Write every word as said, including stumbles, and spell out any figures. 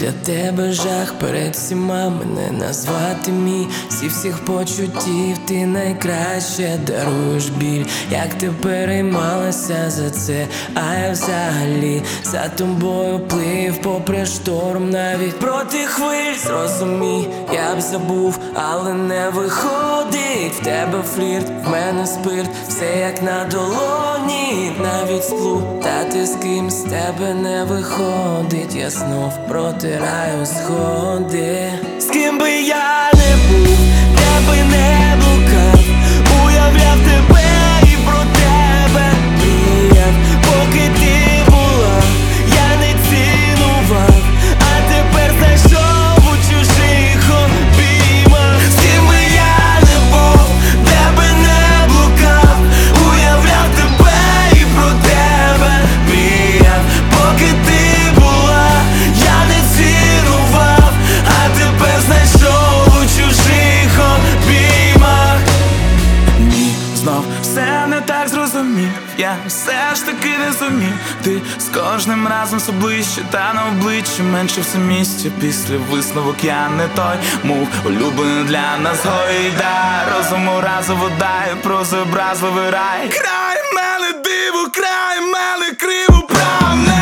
Для тебе жах перед всіма мене назвати мій. Зі всіх почуттів ти найкраще даруєш біль. Як ти переймалася за це, а я взагалі за тобою плив попри шторм, навіть проти хвиль. Зрозумій, я б забув, але не виходить. В тебе флірт, в мене спирт, все як на долоні. Навіть сплутати з ким з тебе не виходить. Я знов протираю сходи. З ким би я не був, де би не блукав, уявляв тебе і про тебе мріяв. Поки ти була, я не цінував, а тепер знайшов у чужих обіймах. З ким би я не був, де би не блукав, уявляв тебе і про тебе мріяв. Поки ти була, я не цінував, а тепер знайшов у чужих обіймах. Ні, знов все не так зрозумів. Я все ж таки не зумів. Ти з кожним разом все ближче, та на обличчі менше все місця. Після висновок я не той, мов улюблений для нас гойда. Розуму разу вода і проза образливий рай. Край мене диво, край мене криво правне.